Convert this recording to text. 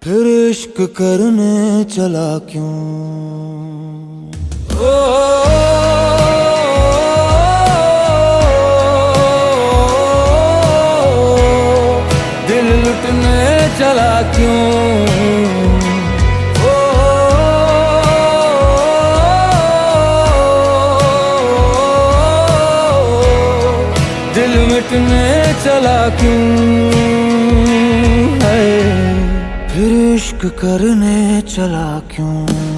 फिर इश्क करने चला क्यों। ओ, दिल लुटने चला क्यों। ओ, दिल मिटने चला क्यों है, फिर इश्क करने चला क्यों।